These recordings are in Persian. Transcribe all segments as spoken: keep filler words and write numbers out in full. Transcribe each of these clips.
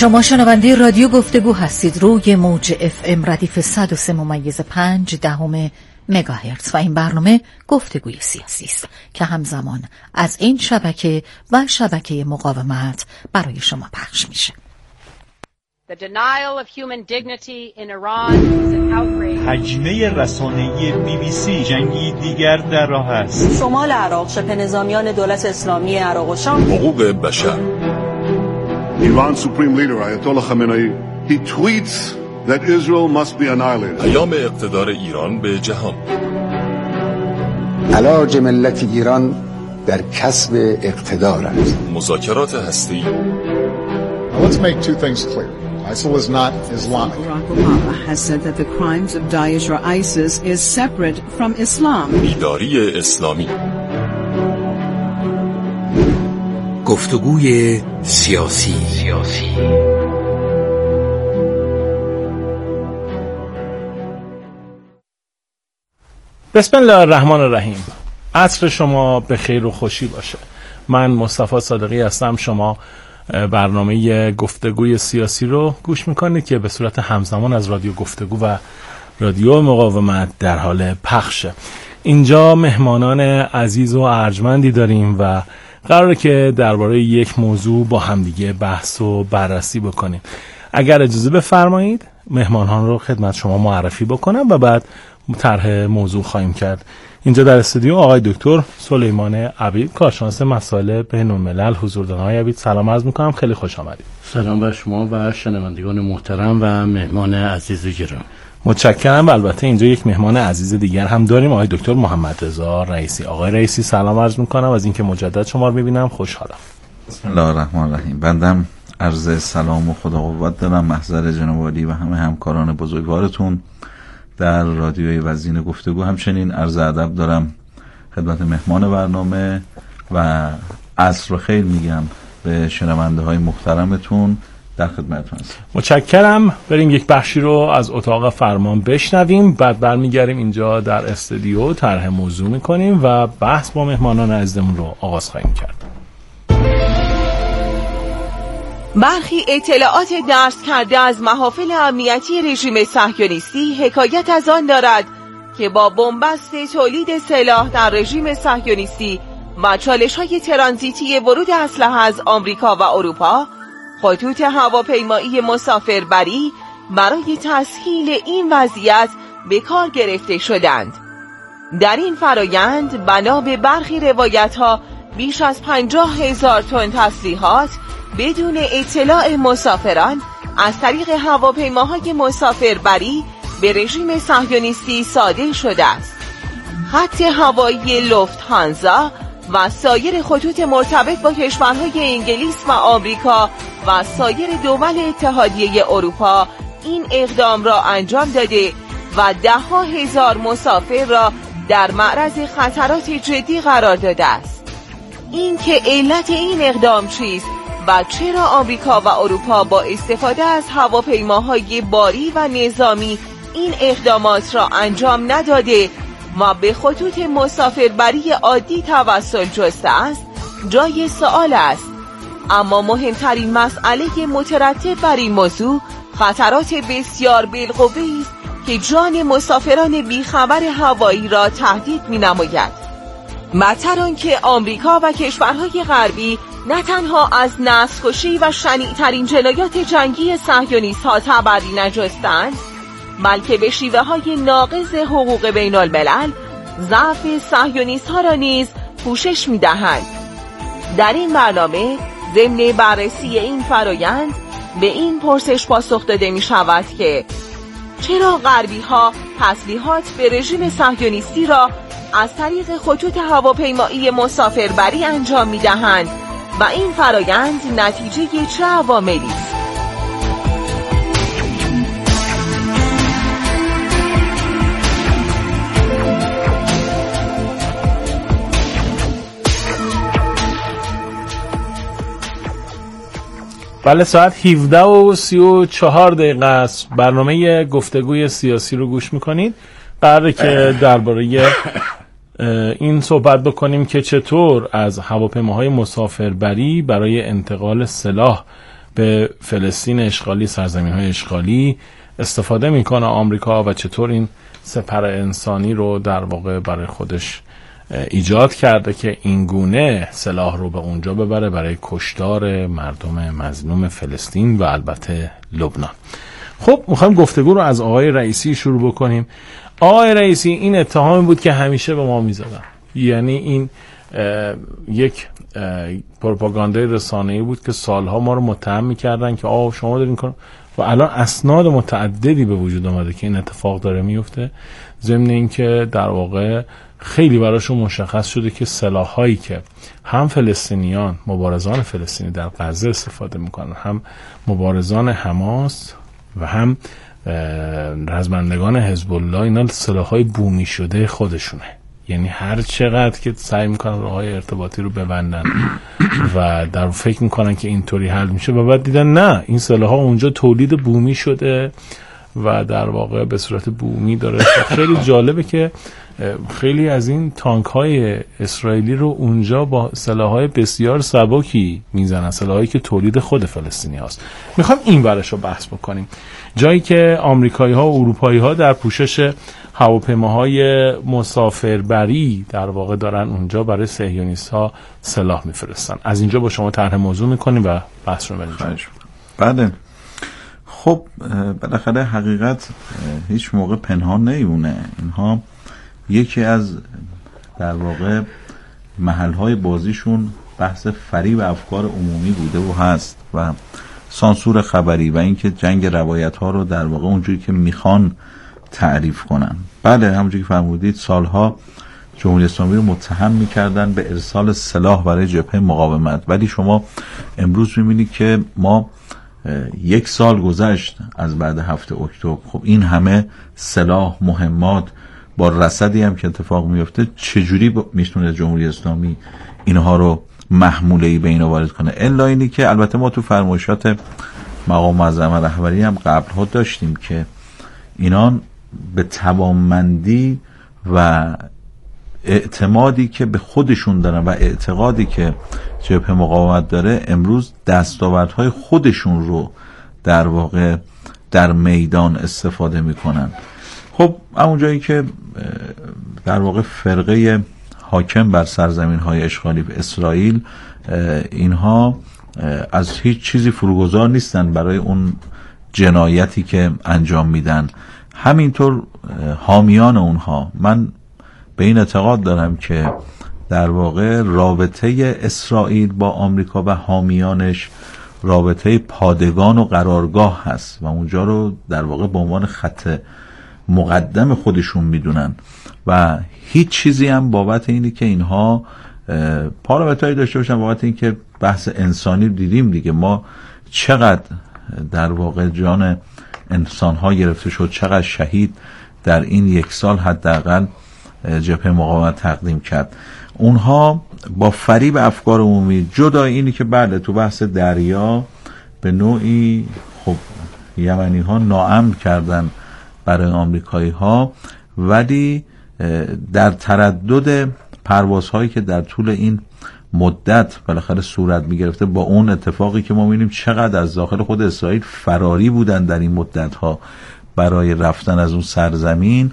شما شنونده رادیو گفتگو هستید روی موج اف ام ردیف صد و سه ممیز پنج دهم مگاهرتز و این برنامه گفتگوی سیاسی است که همزمان از این شبکه و شبکه مقاومت برای شما پخش میشه. The denial of human dignity in Iran is an outrage. هجمه رسانه‌ای بی بی سی جنگی دیگر در راه است. شمال عراق شبه نظامیان دولت اسلامی عراق و شام. حقوق بشر. Iran's supreme leader Ayatollah Khamenei he tweets that Israel must be annihilated. پیام اقتدار ایران به جهان. علاج ملت ایران در کسب اقتدار است. مذاکرات هسته‌ای. Let's make two things clear. ISIL is not Islamic. Barack Obama has said that the crimes of Daesh or ISIS is separate from Islam. بیداری اسلامی. گفتگوی سیاسی سیاسی بسم الله الرحمن الرحیم. عصر شما به خیر و خوشی باشه. من مصطفی صادقی هستم. شما برنامه گفتگوی سیاسی رو گوش میکنید که به صورت همزمان از رادیو گفتگو و رادیو مقاومت در حال پخشه. اینجا مهمانان عزیز و ارجمندی داریم و قراره که درباره یک موضوع با همدیگه بحث و بررسی بکنیم. اگر اجازه بفرمایید مهمانان رو خدمت شما معرفی بکنم و بعد طرح موضوع خواهیم کرد. اینجا در استودیو آقای دکتر سلیمان عبید، کارشناس مسائل بین‌الملل حضور دارن. آقای عبید سلام عرض می‌کنم، خیلی خوش آمدید. سلام بر شما و شنوندگان محترم و مهمان عزیز گرامی. متشکرم. و البته اینجا یک مهمان عزیز دیگر هم داریم، آقای دکتر محمد رضا رئیسی. آقای رئیسی سلام عرض می‌کنم، از اینکه مجدد شما رو می‌بینم خوشحالم. بسم الله الرحمن الرحیم. بنده عرض سلام و خدا قوت دارم محضر جناب عالی و همه همکاران بزرگوارتون در رادیوی وزین گفتگو. همچنین عرض ادب دارم خدمت مهمان برنامه و عصر رو خیر میگم به شنونده های محترمتون. در خدمتتون هستم. متشکرم. بریم یک بخشی رو از اتاق فرمان بشنویم، بعد برمیگردیم اینجا در استودیو طرح موضوع میکنیم و بحث با مهمانان عزیزمون رو آغاز خواهیم کرد. برخی اطلاعات درس کرده از محافل امنیتی رژیم صهیونیستی حکایت از آن دارد که با بنبست تولید سلاح در رژیم صهیونیستی و چالش‌های ترانزیتی ورود اسلحه از آمریکا و اروپا، خطوط هواپیمایی مسافربری برای تسهیل این وضعیت به کار گرفته شدند. در این فرایند بنا به برخی روایت‌ها بیش از پنجاه هزار تن تسلیحات بدون اطلاع مسافران از طریق هواپیماهای مسافربری به رژیم صهیونیستی صادر شده است. خط هوایی لوفت‌هانزا و سایر خطوط مرتبط با کشورهای انگلیس و آمریکا و سایر دول اتحادیه اروپا این اقدام را انجام داده و ده ها هزار مسافر را در معرض خطرات جدی قرار داده است. این که علت این اقدام چیست و چرا آمریکا و اروپا با استفاده از هواپیماهای باری و نظامی این اقدامات را انجام نداده و به خطوط مسافربری عادی توسل جسته است جای سوال است. اما مهمترین مسئله مترتب بر این موضوع خطرات بسیار بالقوه‌ای است که جان مسافران بیخبر هوایی را تهدید می‌نماید. بدتر آنکه آمریکا و کشورهای غربی نه تنها از نسل‌کشی و شنیع‌ترین جنایات جنگی صهیونیست‌ها تبری نجستند، بلکه به شیوه‌های ناقض حقوق بین‌الملل ضعف صهیونیست‌ها را نیز پوشش می‌دهند. در این برنامه ضمن بررسی این فرایند به این پرسش پاسخ داده می‌شود که چرا غربی‌ها تسلیحات به رژیم صهیونیستی را از طریق خطوط هواپیمایی مسافربری انجام می‌دهند و این فرایند نتیجه چه عواملی است؟ بله، ساعت هفده و سی و چهار دقیقه است. برنامه گفتگوی سیاسی رو گوش میکنید. قراره که درباره این صحبت بکنیم که چطور از هواپیماهای مسافربری برای انتقال سلاح به فلسطین اشغالی، سرزمین‌های اشغالی استفاده میکنه آمریکا و چطور این سپر انسانی رو در واقع برای خودش ایجاد کرده که این گونه سلاح رو به اونجا ببره برای کشتار مردم مظلوم فلسطین و البته لبنان. خب میخوایم گفتگو رو از آقای رئیسی شروع بکنیم. آقای رئیسی، این اتهامی بود که همیشه به ما میزدن، یعنی این یک پروپاگاندای رسانه‌ای بود که سالها ما رو متهم میکردن که آه شما دارین کار، و الان اسناد متعددی به وجود آمده که این اتفاق داره میفته، ضمن اینکه در واقع خیلی براشون مشخص شده که سلاح‌هایی که هم فلسطینیان، مبارزان فلسطینی در غزه استفاده میکنن، هم مبارزان حماس و هم رزمندگان حزب الله، اینا سلاح‌های بومی شده خودشونه. یعنی هر چقدر که سعی میکنن راههای ارتباطی رو ببندن و در فکر میکنن که اینطوری حل میشه و بعد دیدن نه، این سلاح‌ها اونجا تولید بومی شده و در واقع به صورت بومی داره. خیلی جالبه که خیلی از این تانک های اسرائیلی رو اونجا با سلاح‌های بسیار سبکی میزنن، سلاحایی که تولید خود فلسطینی هاست. میخوام این ورش رو بحث بکنیم، جایی که آمریکایی ها و اروپایی ها در پوشش هواپیماهای مسافربری در واقع دارن اونجا برای صهیونیست ها سلاح میفرستن. از اینجا با شما طرح موضوع میکنیم و بحث رو بریم. بله، خب بالاخره حقیقت هیچ موقع پنهان نمیمونه. اینها یکی از در واقع محلهای بازیشون بحث فریب افکار عمومی بوده و هست و سانسور خبری و اینکه جنگ روایت ها رو در واقع اونجوری که میخوان تعریف کنن. بله، همونجوری که فرمودید سالها جمهوری اسلامی رو متهم میکردن به ارسال سلاح برای جبهه مقاومت، ولی شما امروز میبینید که ما یک سال گذشت از بعد هفته اکتبر، خب این همه سلاح، مهمات با رصدی هم که اتفاق میفته، چجوری میتونه جمهوری اسلامی اینها رو محموله‌ای به اینا وارد کنه؟ الا اینی که البته ما تو فرمایشات مقام معظم رهبری هم قبلها داشتیم که اینا به توانمندی و اعتمادی که به خودشون دارن و اعتقادی که جبهه مقاومت داره، امروز دستاوردهای خودشون رو در واقع در میدان استفاده میکنن. خب همون جایی که در واقع فرقه حاکم بر سرزمین های اشغالی به اسرائیل، اینها از هیچ چیزی فروگذار نیستن برای اون جنایتی که انجام میدن. همینطور حامیان اونها، من به این اعتقاد دارم که در واقع رابطه اسرائیل با آمریکا و حامیانش رابطه پادگان و قرارگاه هست و اونجا رو در واقع به عنوان خط مقدم خودشون میدونن و هیچ چیزی هم بابت اینی که اینها پارامترهایی داشته باشن بابت این که بحث انسانی دیدیم دیگه، ما چقدر در واقع جان انسان‌ها گرفته شد، چقدر شهید در این یک سال حداقل جبهه مقاومت تقدیم کرد. اونها با فریب افکار عمومی، جدا اینی که بله تو بحث دریا به نوعی خب یمنی ها ناامن کردن برای آمریکایی ها، ولی در تردد پروازهایی که در طول این مدت بالاخره صورت میگرفته، با اون اتفاقی که ما می‌بینیم چقدر از داخل خود اسرائیل فراری بودن در این مدت ها برای رفتن از اون سرزمین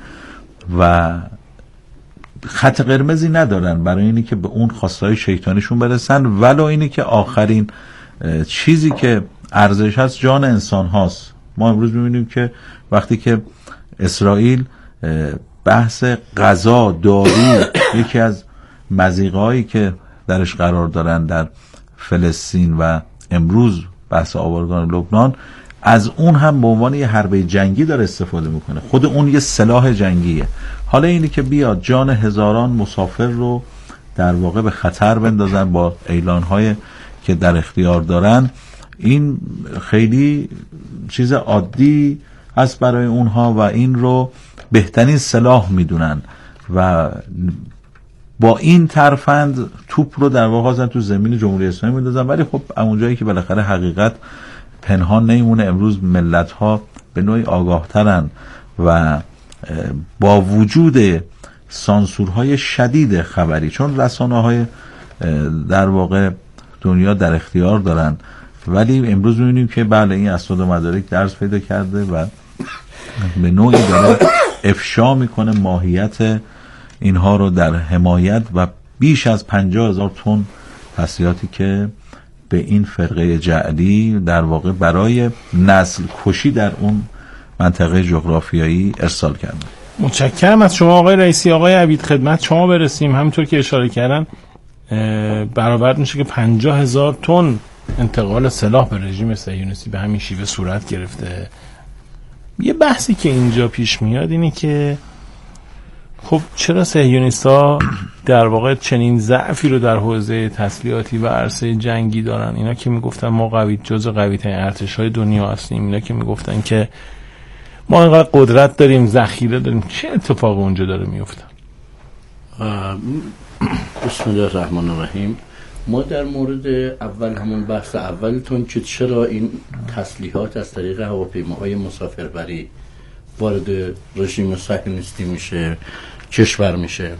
و خط قرمزی ندارن برای اینی که به اون خواستهای شیطانیشون برسن، ولو اینی که آخرین چیزی که ارزش هست جان انسان هاست. ما امروز می‌بینیم که وقتی که اسرائیل بحث غذا، دارو یکی از مضیقه‌هایی که درش قرار دارن در فلسطین و امروز بحث آوارگان لبنان، از اون هم به عنوان یه حربه جنگی داره استفاده میکنه. خود اون یه سلاح جنگیه. حالا اینی که بیاد جان هزاران مسافر رو در واقع به خطر بندازن با اعلان‌های که در اختیار دارن، این خیلی چیز عادی هست برای اونها و این رو بهترین سلاح میدونن و با این ترفند توپ رو در واقع حاضر تو زمین جمهوری اسلامی میندازن. ولی خب اونجایی که بالاخره حقیقت پنهان نمیمونه، امروز ملت ها به نوعی آگاه ترن و با وجود سانسورهای شدید خبری، چون رسانه های در واقع دنیا در اختیار دارن ولی امروز می‌بینیم که بله این اسناد و مدارک درس پیدا کرده و به نوعی داره افشا میکنه ماهیت اینها رو در حمایت و بیش از پنجاه هزار تن تسلیحاتی که به این فرقه جعلی در واقع برای نسل کشی در اون منطقه جغرافیایی ارسال کردن. متشکرم از شما آقای رئیسی. آقای عبید خدمت شما برسیم. همونطور که اشاره کردن برآورد میشه که پنجاه هزار تن انتقال سلاح به رژیم صهیونیستی به همین شیوه صورت گرفته. یه بحثی که اینجا پیش میاد اینه که خب چرا صهیونیست‌ها در واقع چنین ضعفی رو در حوزه تسلیحاتی و عرصه جنگی دارن؟ اینا که میگفتن ما قوی جزو قوی‌ترین ارتش‌های دنیا هستیم، اینا که میگفتن که ما اینقدر قدرت داریم، ذخیره داریم، چه اتفاقی اونجا داره میفته؟ بسم الله الرحمن الرحیم. ما در مورد اول همون بحث اولتون که چرا این تسلیحات از طریق هواپیماهای مسافربری وارد رژیم صهیونیستی میشه، کشور میشه،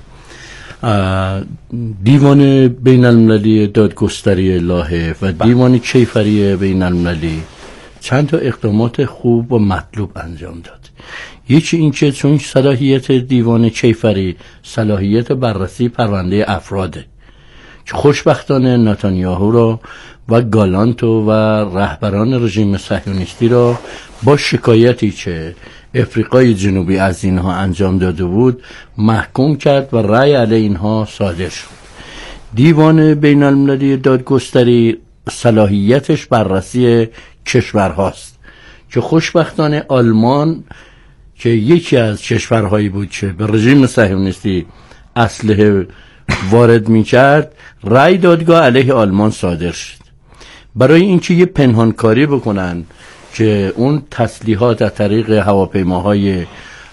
دیوان بین المللی دادگستری لاهه و دیوان کیفری بین المللی چند تا اقدامات خوب و مطلوب انجام داد. یکی این که چون صلاحیت دیوان کیفری صلاحیت بررسی پرونده افراده که خوشبختانه نتانیاهو را و گالانتو و رهبران رژیم صهیونیستی را با شکایتی که افریقای جنوبی از اینها انجام داده بود محکوم کرد و رأی علیه اینها صادر شد. دیوان بین المللی دادگستری صلاحیتش بررسی کشورهاست که خوشبختانه آلمان که یکی از کشورهایی بود که به رژیم صهیونیستی اسلحه وارد می‌کرد، رأی دادگاه علیه آلمان صادر شد. برای اینکه یه پنهانکاری بکنن که اون تسلیحات از طریق هواپیماهای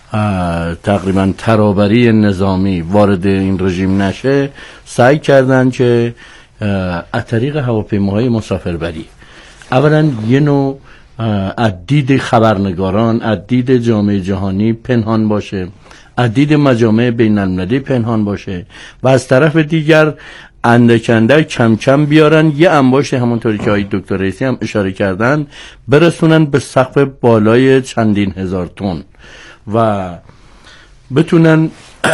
تقریبا ترابری نظامی وارد این رژیم نشه، سعی کردن که از طریق هواپیماهای مسافربری اولا یه نوع از دید خبرنگاران، از دید جامعه جهانی پنهان باشه، از دید مجامع بین المللی پنهان باشه و از طرف دیگر اندکنده کم کم بیارن یه انباشت همونطوری که آقای دکتر رئیسی هم اشاره کردن برسونن به سقف بالای چندین هزار تن و بتونن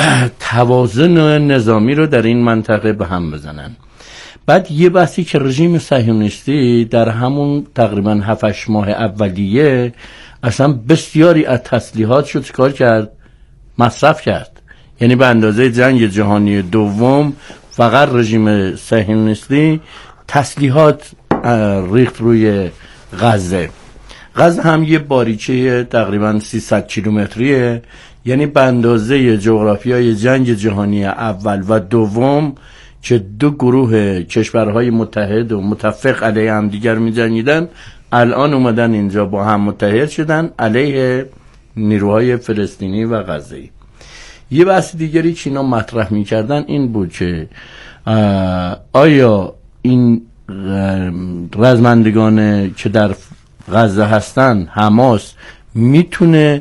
توازن نظامی رو در این منطقه به هم بزنن. بعد یه بحثی که رژیم صهیونیستی در همون تقریبا هفت هشت ماه اولیه اصلا بسیاری از تسلیحات شد کار کرد، مصرف کرد. یعنی به اندازه جنگ جهانی دوم فقط رژیم صهیونیستی تسلیحات ریخت روی غزه. غزه هم یه باریچه تقریبا سیصد کیلومتریه، یعنی به اندازه جغرافیای جنگ جهانی اول و دوم که دو گروه کشورهای متحد و متفق علیه هم دیگر می جنگیدن، الان اومدن اینجا با هم متحد شدن علیه نیروهای فلسطینی و غزه‌ای. یه بحث دیگری که اینا مطرح می کردن این بود که آیا این رزمندگان که در غزه هستن، حماس، میتونه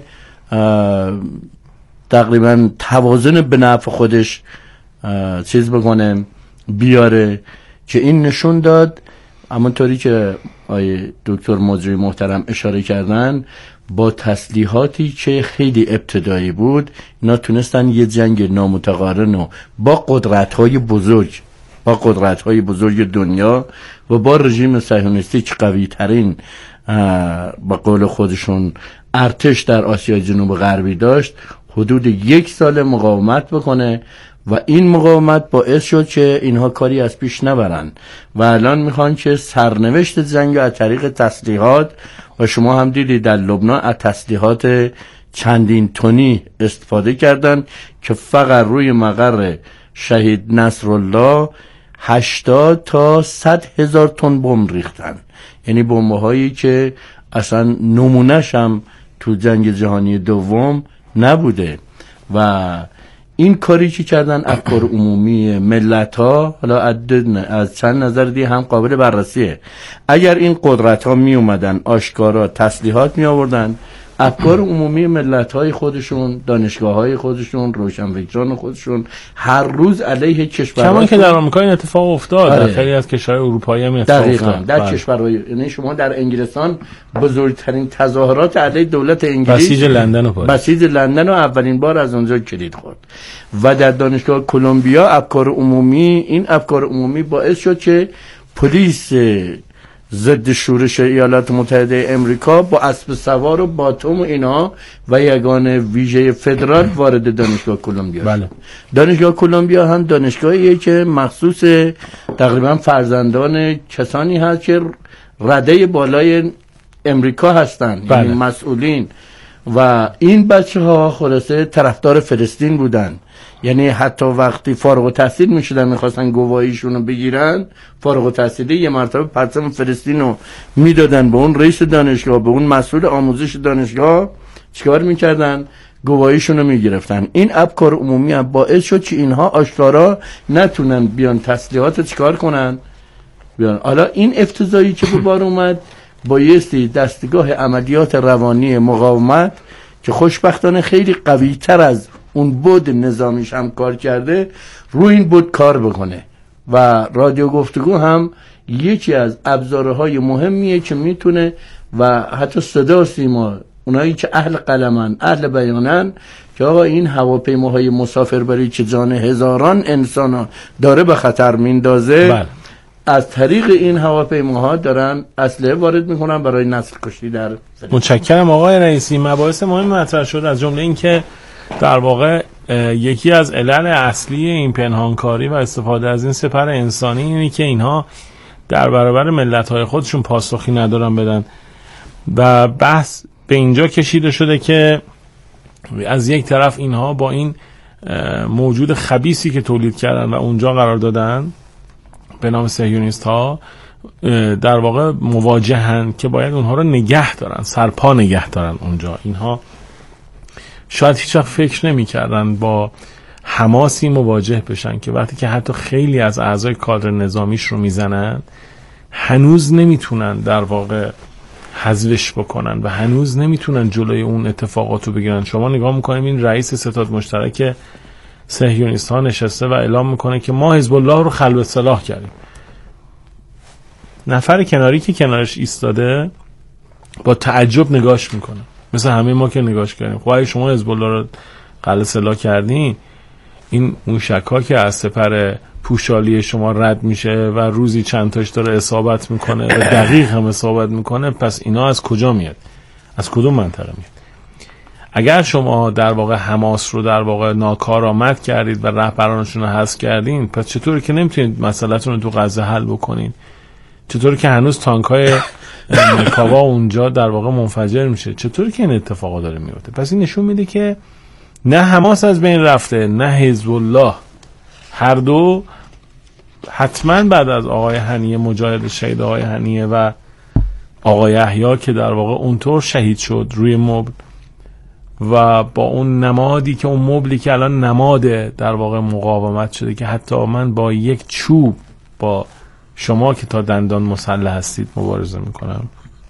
تقریبا توازن به نفع خودش چیز بکنه بیاره، که این نشون داد همونطوری که آیه دکتر مجری محترم اشاره کردن با تسلیحاتی که خیلی ابتدایی بود اینا تونستن یه جنگ نامتقارن و با قدرت‌های بزرگ با قدرت‌های بزرگ دنیا و با رژیم صهیونیستی که قوی ترین با قول خودشون ارتش در آسیای جنوب غربی داشت حدود یک سال مقاومت بکنه و این مقاومت باعث شد که اینها کاری از پیش نبرن و الان میخوان که سرنوشت جنگ از طریق تسلیحات، و شما هم دیدید در لبنان از تسلیحات چندین تنی استفاده کردن که فقط روی مقر شهید نصرالله هشتاد تا صد هزار تن بمب ریختن. یعنی بمب هایی که اصلا نمونهش هم تو جنگ جهانی دوم نبوده و این کاری که کردن افکار عمومی ملت ها حالا از چند نظر دیگه هم قابل بررسیه. اگر این قدرت ها می اومدن آشکارا تسلیحات می آوردن، افکار عمومی ملت‌های خودشون، دانشگاه‌های خودشون، روشنفکران خودشون هر روز علیه کشورها، کما که در آمریکا این اتفاق افتاد، آره. در خیلی از کشورهای اروپایی هم اتفاق افتاد. در کشورهای، یعنی شما در انگلستان بزرگترین تظاهرات علیه دولت انگلیس بسیج لندن و بسیج لندن و اولین بار از اونجا کلید خورد. و در دانشگاه کلمبیا افکار عمومی، این افکار عمومی باعث شد که پلیس ضد شورش ایالات متحده امریکا با اسب سوار و باتوم و اینا و یگان ویژه فدرال وارد دانشگاه کلمبیا. بله. دانشگاه کلمبیا هم دانشگاهیه که مخصوص تقریبا فرزندان کسانی هست که رده بالای امریکا هستن، بله. یعنی مسئولین، و این بچه ها خلاصه طرفدار فلسطین بودن. یعنی حتی وقتی فارغ التحصیل میشدن میخواستن گواهیشون رو بگیرن، فارغ التحصیلی یه مرتبه پرچم فلسطین رو میدادن به اون رئیس دانشگاه، به اون مسئول آموزش دانشگاه، چیکار میکردن؟ گواهیشون رو میگرفتن. این افکار عمومی هم باعث شد که اینها آشکارا نتونن بیان تسلیحات چیکار کنن بیان. حالا این افتضاحی که به بار اومد بایستی دستگاه عملیات روانی مقاومت که خوشبختانه خیلی قوی تر از اون بود نظامیش هم کار کرده، روی این بود کار بکنه. و رادیو گفتگو هم یکی از ابزارهای مهمیه که میتونه، و حتی صدا و سیما، اونایی که اهل قلمن، اهل بیانن، که آقا این هواپیماهای مسافربری که جان هزاران انسان داره به خطر میندازه، بله. از طریق این هواپیماها دارن اسلحه وارد میکنن برای نسل کشی در فلسطین. متشکرم آقای رئیسی. مباحث مهم مطرح شد، از جمله این که در واقع یکی از علل اصلی این پنهانکاری و استفاده از این سپر انسانی اینه که اینها در برابر ملت‌های خودشون پاسخی ندارن بدن. و بحث به اینجا کشیده شده که از یک طرف اینها با این موجود خبیثی که تولید کردن و اونجا قرار دادن به نام صهیونیست ها در واقع مواجهن که باید اونها رو نگه دارن، سرپا نگه دارن اونجا. اینها شاید هیچ وقت فکر نمی کردن با حماسی مواجه بشن که وقتی که حتی خیلی از اعضای کادر نظامیش رو میزنن هنوز نمیتونن در واقع حذفش بکنن و هنوز نمیتونن جلوی اون اتفاقات رو بگیرن. شما نگاه میکنیم این رئیس ستاد مشترک صهیونیست ها نشسته و اعلام میکنه که ما حزب الله رو خلع سلاح کردیم. نفر کناری که کنارش ایستاده با تعجب نگاش میکنه، مثل همه ما که نگاش کردیم. خب اگه شما حزب الله رو خلع سلاح کردین، این موشک‌ها که از سپر پوشالی شما رد میشه و روزی چند تاش داره اصابت میکنه و دقیق هم اصابت میکنه، پس اینا از کجا میاد؟ از کدوم منطقه میاد؟ اگر شما در واقع حماس رو در واقع ناکارآمد کردید و رهبرانشون رو حذف کردین، پس چطوری که نمیتونید مسئله‌تون رو تو غزه حل بکنین؟ چطوری که هنوز تانک‌های مکاوا اونجا در واقع منفجر میشه؟ چطوری که این اتفاقا داره میفته؟ پس این نشون میده که نه حماس از بین رفته، نه حزب الله. هر دو حتما بعد از آقای هنیه، مجاهد شهید آقای هنیه و آقای احیا که در واقع اونطور شهید شد روی مبل و با اون نمادی که اون مبلی که الان نماد در واقع مقاومت شده که حتی من با یک چوب با شما که تا دندان مسلح هستید مبارزه میکنم،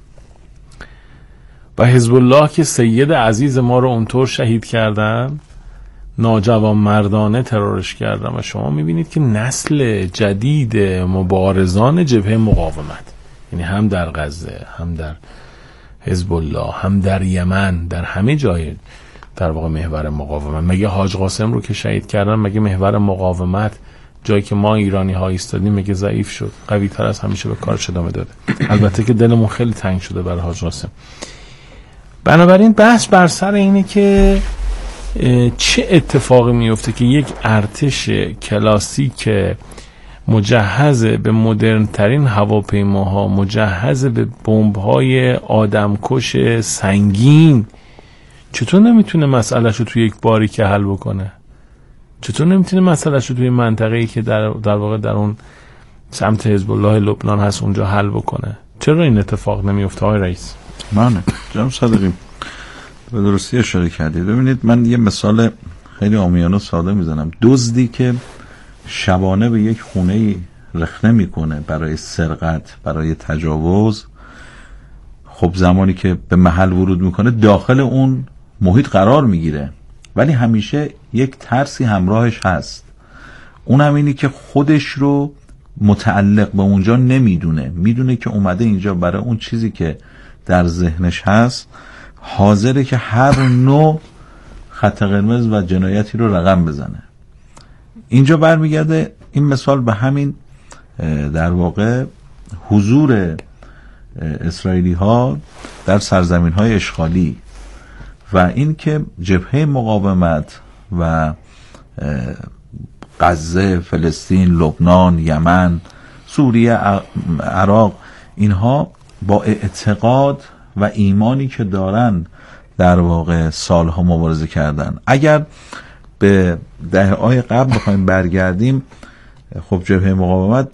و حزب الله که سید عزیز ما رو اونطور شهید کردن، ناجوان مردانه ترورش کردن. و شما میبینید که نسل جدید مبارزان جبهه مقاومت، یعنی هم در غزه، هم در حزب الله، هم در یمن، در همه جای در واقع محور مقاومت. مگه حاج قاسم رو که شهید کردن، مگه محور مقاومت جایی که ما ایرانی ها ایستادیم مگه ضعیف شد؟ قوی تر از همیشه به کارش ادامه داده. البته که دلمون خیلی تنگ شده برای حاج قاسم. بنابراین بحث بر سر اینه که چه اتفاقی میفته که یک ارتش کلاسیک مجهز به مدرن ترین هواپیماها، مجهز به بمب‌های آدمکش سنگین، چطور نمیتونه مسئله‌شو رو توی یک باریکه حل بکنه؟ چطور نمیتونه مسئله‌شو رو توی منطقه‌ای که در در واقع در اون سمت حزب الله لبنان هست اونجا حل بکنه؟ چرا این اتفاق نمیفته آقای رئیس؟ من جناب صادقی به درستی اشاره کردید. ببینید من یه مثال خیلی عامیانه و ساده میزنم. دزدی که شبانه به یک خونه رخنه میکنه برای سرقت، برای تجاوز، خب زمانی که به محل ورود میکنه داخل اون محیط قرار میگیره، ولی همیشه یک ترسی همراهش هست. اون هم اینی که خودش رو متعلق به اونجا نمیدونه، میدونه که اومده اینجا برای اون چیزی که در ذهنش هست حاضره که هر نوع خط قرمز و جنایتی رو رقم بزنه. اینجا برمیگرده این مثال به همین در واقع حضور اسرائیلی ها در سرزمین های اشغالی و این که جبهه مقاومت و غزه، فلسطین، لبنان، یمن، سوریه، عراق، اینها با اعتقاد و ایمانی که دارن در واقع سالها مبارزه کردن. اگر به دهه‌های قبل بخوایم برگردیم، خب جبهه مقاومت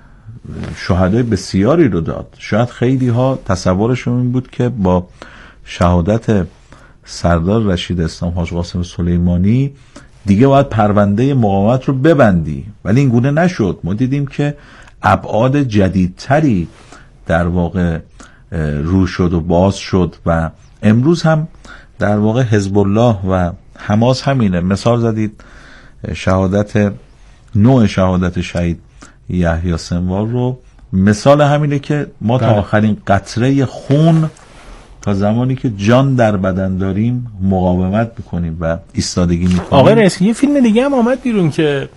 شهدای بسیاری رو داد. شاید خیلی ها تصورشون این بود که با شهادت سردار رشید اسلام حاج قاسم سلیمانی دیگه باید پرونده مقاومت رو ببندی، ولی این گونه نشد. ما دیدیم که ابعاد جدیدتری در واقع رو شد و باز شد و امروز هم در واقع حزب الله و حماس همینه. مثال زدید شهادت نوع شهادت شهید یحیی سنوار رو، مثال همینه که ما تا آخرین قطره خون تا زمانی که جان در بدن داریم مقاومت میکنیم و ایستادگی میکنیم. آقای رئیس یه فیلم دیگه هم آمد بیرون که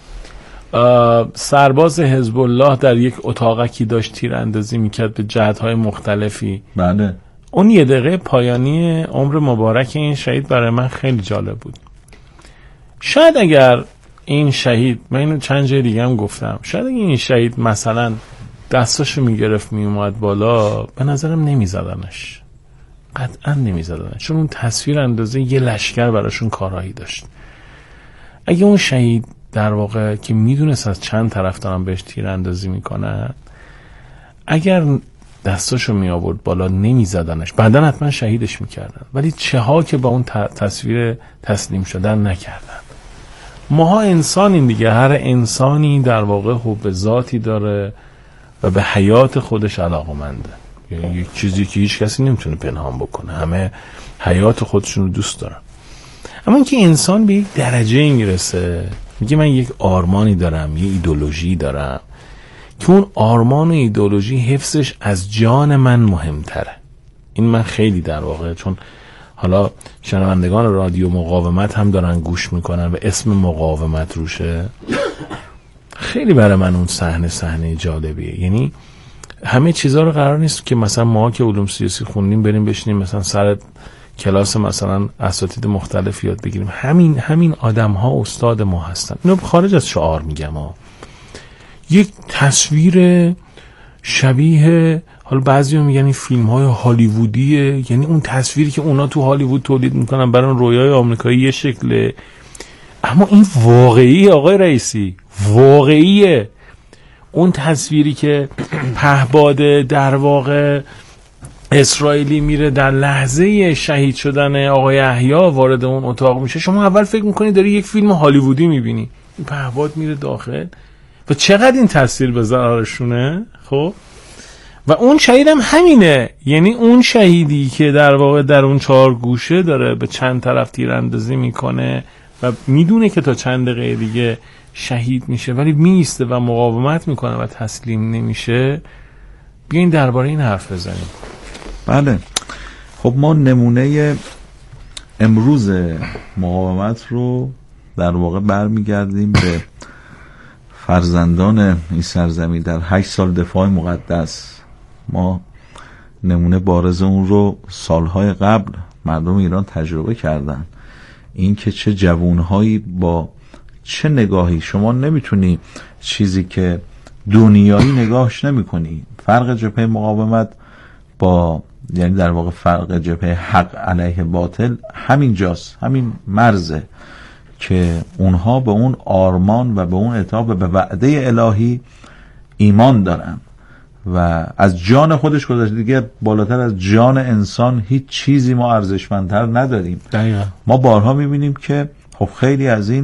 سرباز حزب الله در یک اتاقکی داشت تیراندازی میکرد به جهت‌های مختلفی. بله. اون یه دقیقه پایانی عمر مبارک این شهید برای من خیلی جالب بود. شاید اگر این شهید، من اینو چند جای دیگه هم گفتم، شاید اگر این شهید مثلا دستاشو میگرفت میومد بالا، به نظرم نمیزدنش، قطعا نمیزدنش، چون اون تصویر اندازه یه لشکر براشون کارایی داشت. اگه اون شهید در واقع که میدونست از چند طرف دارن بهش تیر اندازی میکنن، اگر دستاشو می آورد بالا نمیزدنش، بعدن حتما شهیدش میکردن، ولی چه ها که با اون تصویر تسلیم شدن نکردن. ماها انسانیم دیگه، هر انسانی در واقع حب ذاتی داره و به حیات خودش علاقه‌منده. یعنی یک چیزی که هیچ کسی نمیتونه پنهان بکنه، همه حیات خودشون رو دوست دارن. اما اینکه انسان به یک درجه میرسه میگه من یک آرمانی دارم، یه ایدئولوژی دارم که اون آرمان و ایدئولوژی حفظش از جان من مهمتره. این من خیلی در واقع، چون حالا شنوندگان رادیو مقاومت هم دارن گوش میکنن و اسم مقاومت روشه، خیلی برای من اون صحنه صحنه جالبیه. یعنی همه چیزا رو قرار نیست که مثلا ما که علوم سیاسی خوندیم بریم بشینیم مثلا سر کلاس مثلا اساتید مختلف یاد بگیریم. همین همین آدم ها استاد ما هستن. اینو خارج از شعار میگم ها. یک تصویر شبیه، حالا بعضیا میگن این فیلم های هالیوودیه، یعنی اون تصویری که اونا تو هالیوود تولید میکنن برای رویای آمریکایی یه شکله، اما این واقعی آقای رئیسی، واقعیه. اون تصویری که پهباد در واقع اسرائیلی میره در لحظه شهید شدن آقای یحیی وارد اون اتاق میشه، شما اول فکر میکنی داری یک فیلم هالیوودی میبینی. این پهباد میره داخل و چقدر این تاثیر به ضررشونه. خب و اون شهید هم همینه، یعنی اون شهیدی که در واقع در اون چهار گوشه داره به چند طرف تیراندازی میکنه و میدونه که تا چند دقیقه دیگه شهید میشه، ولی میسته و مقاومت میکنه و تسلیم نمیشه. بیاین درباره این حرف بزنیم. بله. خب ما نمونه امروز مقاومت رو در واقع برمیگردیم به فرزندان این سرزمین در هشت سال دفاع مقدس. ما نمونه بارز اون رو سالهای قبل مردم ایران تجربه کردن. این که چه جوانهایی با چه نگاهی، شما نمیتونی چیزی که دنیایی نگاهش نمیکنی. فرق جبهه مقاومت با، یعنی در واقع فرق جبهه حق علیه باطل همین جاست، همین مرزه که اونها به اون آرمان و به اون اطاعت و به وعده الهی ایمان دارن و از جان خودش گذاشته. دیگه بالاتر از جان انسان هیچ چیزی ما ارزشمندتر نداریم. دقیقا. ما بارها میبینیم که خب خیلی از این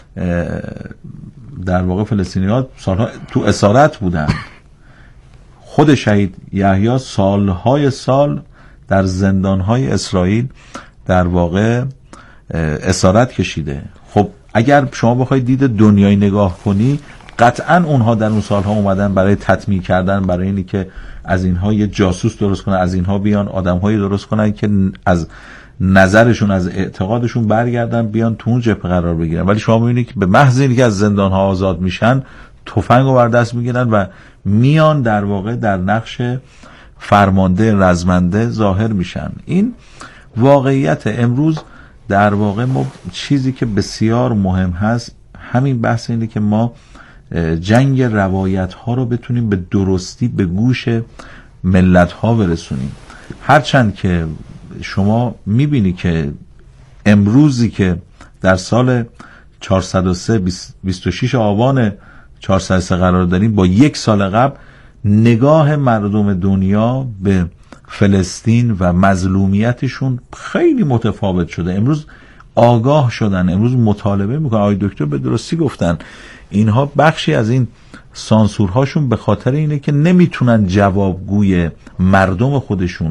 در واقع فلسطینی‌ها سالها تو اسارت بودن. خود شهید یحیی سالهای سال در زندانهای اسرائیل در واقع اسارت کشیده. خب اگر شما بخواید دید دنیایی نگاه کنی، قطعا اونها در اون سالها اومدن برای تطمیع کردن، برای اینی که از اینها یه جاسوس درست کنن، از اینها بیان آدم‌هایی درست کنن که از نظرشون، از اعتقادشون برگردن بیان تو اون جبهه قرار بگیرن. ولی شما می‌بینید که به محض اینکه از زندان‌ها آزاد میشن، تفنگو بر دست میگیرن و میان در واقع در نقش فرمانده، رزمنده ظاهر میشن. این واقعیت امروز در واقع ما چیزی که بسیار مهم هست همین بحث اینه که ما جنگ روایت ها رو بتونیم به درستی به گوش ملت ها برسونیم. هرچند که شما میبینی که امروزی که در سال چهارصد و سه بیست و شش آبان چهارصد و سه قرار داریم، با یک سال قبل نگاه مردم دنیا به فلسطین و مظلومیتشون خیلی متفاوت شده. امروز آگاه شدن، امروز مطالبه میکنن. آقای دکتر به درستی گفتن اینها بخشی از این سانسورهاشون به خاطر اینه که نمیتونن جوابگوی مردم خودشون.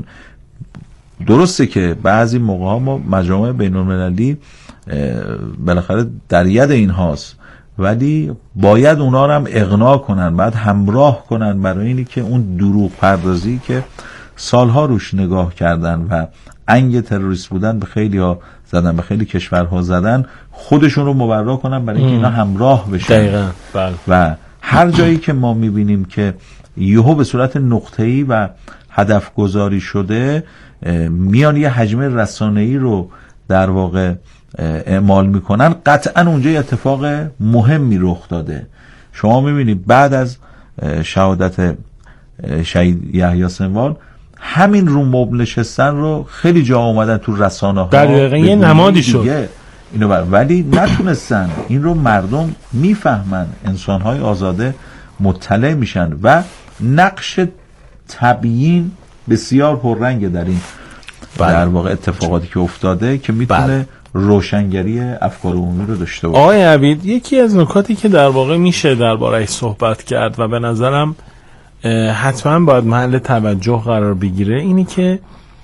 درسته که بعضی موقع ها ما مجامع بین المللی بالاخره در ید اینهاست، ولی باید اونا رو هم اقناع کنن، باید همراه کنن برای اینی که اون دروغ پردازی که سالها روش نگاه کردن و انگ تروریست بودن به خیلی ها زدن، به خیلی کشورها زدن، خودشون رو مبرا کنن برای اینکه اینا همراه بشن. دقیقاً. بله. و هر جایی که ما میبینیم که یهو به صورت نقطه‌ای و هدف گذاری شده میان یه حجم رسانه‌ای رو در واقع اعمال میکنن، قطعا اونجا اتفاق مهمی رخ داده. شما میبینید بعد از شهادت شهید یحیی سنوار همین رو مبل نشستن رو خیلی جا اومدن تو رسانه ها، در واقع یه نمادی شد اینو بر... ولی نتونستن این رو مردم میفهمن، انسان‌های آزاده مطلع میشن و نقش تبیین بسیار پررنگه در این بله. در واقع اتفاقاتی که افتاده که میتونه بله. روشنگری افکار عمومی رو داشته باشه. آقای عبید، یکی از نکاتی که در واقع میشه درباره‌اش صحبت کرد و به نظرم حتما باید محل توجه قرار بگیره اینی که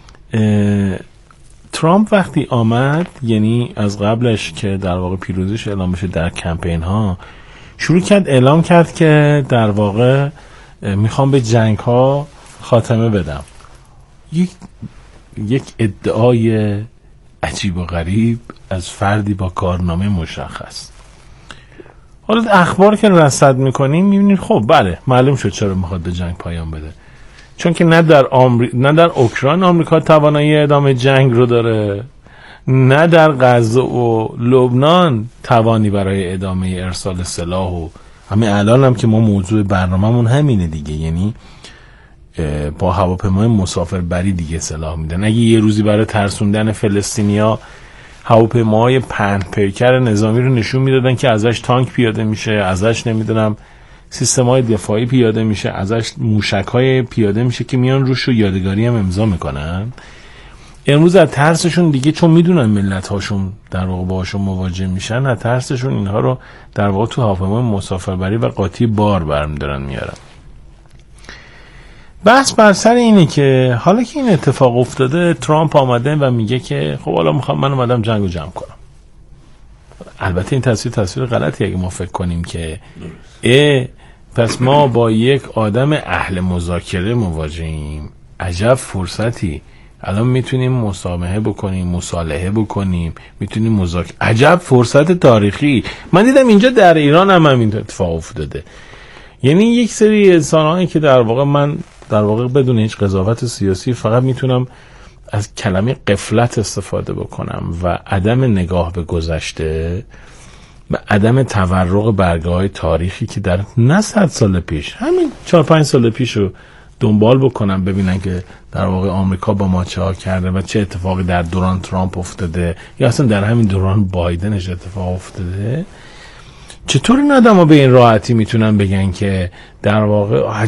ترامپ وقتی آمد، یعنی از قبلش که در واقع پیروزیش اعلام بشه در کمپین ها، شروع کرد اعلام کرد که در واقع میخوام به جنگ ها خاتمه بدم. یک یک ادعای عجیب و غریب از فردی با کارنامه مشخص. حالا اخبار که رصد میکنیم میبینید خب بله معلوم شد چرا میخواد به جنگ پایان بده، چون که نه در آمری... نه در اوکراین آمریکا توانایی ادامه جنگ رو داره، نه در غزه و لبنان توانی برای ادامه ارسال سلاح و همین الان هم که ما موضوع برنامه‌مون همینه دیگه، یعنی با هواپیمای مسافربری دیگه سلاح میدن. اگه یه روزی برای ترسوندن فلسطینیا هواپیماهای پهن پیکر نظامی رو نشون میدادن که ازش تانک پیاده میشه، ازش نمیدونم سیستم‌های دفاعی پیاده میشه، ازش موشک‌های پیاده میشه که میان روش رو یادگاری هم امضا میکنن، امروز از ترسشون دیگه، چون میدونن ملت‌هاشون در واقع باهاشون مواجه میشن، از ترسشون اینها رو در واقع تو هواپیمای مسافربری و قاطی بار برمی‌دارن میارن. بحث بر سر اینه که حالا که این اتفاق افتاده، ترامپ آمده و میگه که خب حالا میخوام من اومدم جنگو جمع کنم. البته این تصویر تصویر غلطی اگه ما فکر کنیم که اه پس ما با یک آدم اهل مذاکره مواجهیم، عجب فرصتی، الان میتونیم مسامحه بکنیم، مصالحه بکنیم، میتونیم مذاکره، عجب فرصت تاریخی. من دیدم اینجا در ایران هم همین اتفاق افتاده. یعنی یک سری انسان‌هایی که در واقع من در واقع بدون هیچ قضاوت سیاسی فقط میتونم از کلمه غفلت استفاده بکنم و عدم نگاه به گذشته و عدم تورق برگه‌های تاریخی که در نه صد سال پیش، همین چهار پنج سال پیش رو دنبال بکنم، ببینن که در واقع آمریکا با ما چه ها کرده و چه اتفاقی در دوران ترامپ افتاده یا اصلا در همین دوران بایدنش اتفاق افتاده. چطور این آدم ها به این راحتی میتونن بگن که در واقع